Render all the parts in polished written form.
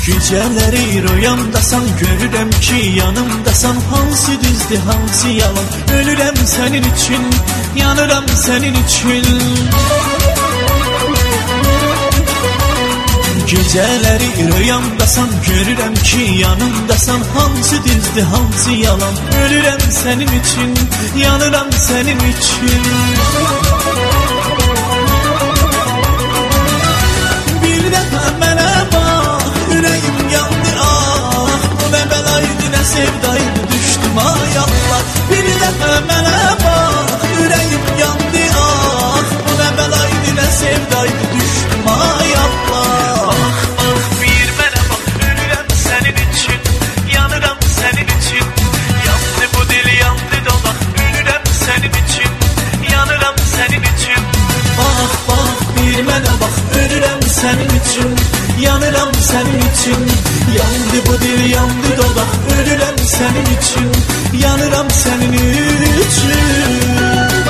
Gecələri rüyamdasan, görürəm ki yanımdasan. Hansı düzdür, hansı yalan? Ölürəm sənin üçün, yanıram sənin üçün. Gecələri rüyamdasan, görürəm ki yanımdasan. Hansı düzdür, hansı yalan? Ölürəm sənin üçün, yanıram sənin üçün. Bir dəfə mənə bax, ürəyim yandı ah. Bu nə bəlaydı, nə sevdaydı, düşdüm ay Allah. Bir dəfə mənə bax, ürəyim yandı ah. Bu nə bəlaydı, nə sevdaydı, düşdüm ay Allah. Sənin üçün, yanıram sənin üçün. Yandı bu dil, yandı dodaq. Ölürəm sənin üçün, yanıram sənin üçün.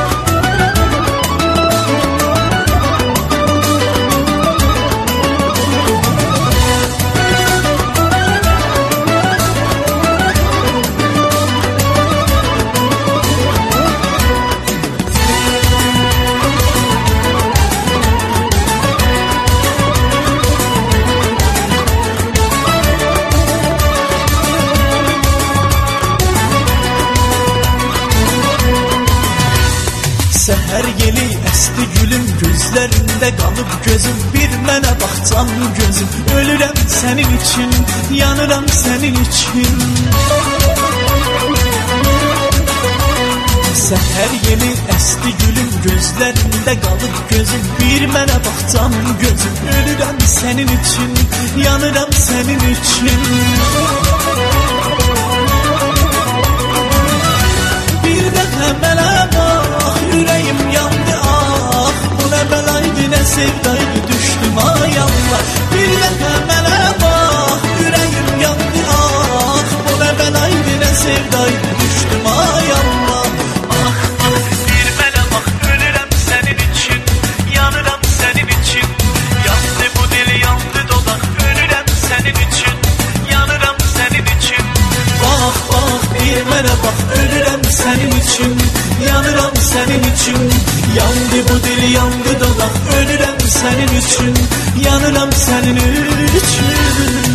Səhər yeli əsti gülüm, gözlərində qalıb gözüm. Bir mənə bax canlı gözüm. Ölürəm sənin üçün, yanıram sənin üçün. Səhər yeli əsti gülüm, gözlərində qalıb gözüm. Bir mənə bax canlı gözüm. Ölürəm sənin üçün, yanıram sənin üçün. Bir dəfə mənə bax, ürəyim yandı ah. Bu nə bəlaydı, nə sevdaydı, düşdüm ay Allah. Bir dəfə mənə bax, ürəyim yandı ah. Bu nə bəlaydı, nə sevdaydı, düşdüm ay Allah. Ah ah, bir mənə bax, ölürəm sənin üçün, yanıram sənin üçün. Yandı bu dil, yandı dodaq. Ölürəm sənin üçün, yanıram sənin üçün. Bax bax, bir mənə bax, ölürəm sənin üçün, yanıram sənin üçün. Yandı bu dil, yandı dodaq. Ölürəm sənin üçün, yanıram sənin üçün.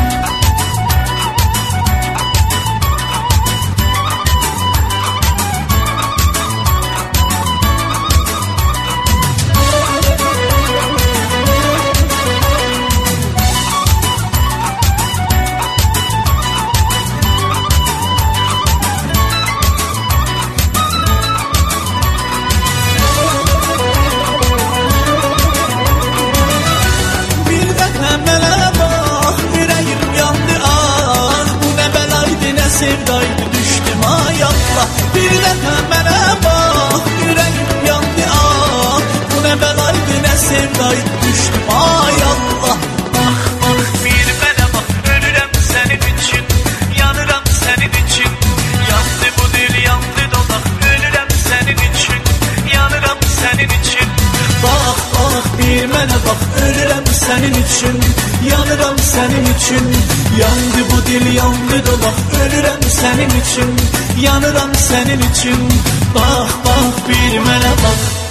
Sevdaydı, düşdüm ay Allah. Bir dəfə mənə bax, ürəyim yandı ah. Bu nə bəlaydı, nə sevdaydı, düşdüm ay Allah. Bax bax, bir mənə bax, ölürəm sənin üçün, yanıram sənin üçün. Yandı bu dil, yandı dodaq. Ölürəm sənin üçün, yanıram sənin üçün. Bax bax, bir mənə bax, ölürəm sənin üçün, yanıram sənin üçün. Yandı bu dil, yandı dodaq. Ölürəm sənin üçün, yanıram sənin üçün. Bax bax, bir mənə bax.